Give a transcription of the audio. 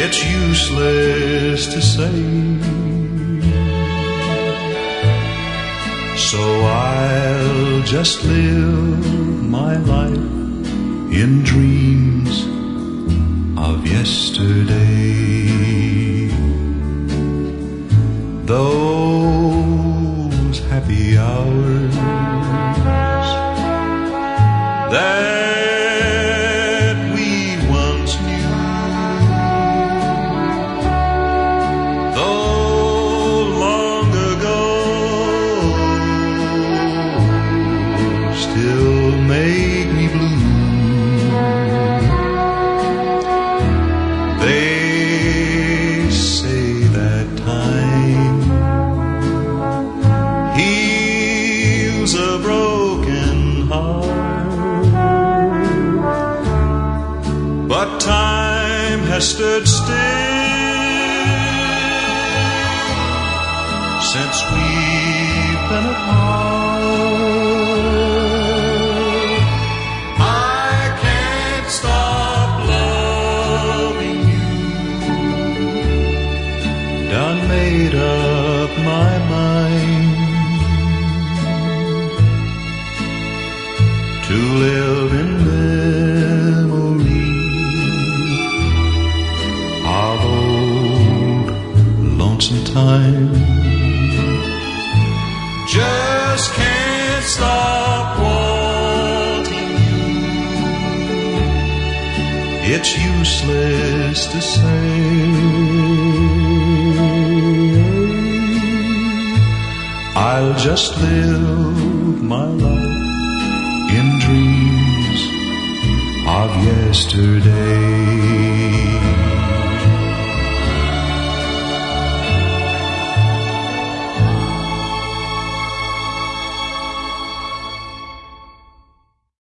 It's useless to say, so I'll just live my life in dreams of yesterday. Those happy hours that we once knew, though long ago, still make me blue. They say that time heals a broken heart, but time has stood still since we've been apart. I can't stop loving you. Done made up my mind to live in memory of old lonesome time. Just can't stop wanting you. It's useless to say, I'll just live my life in dreams of yesterday.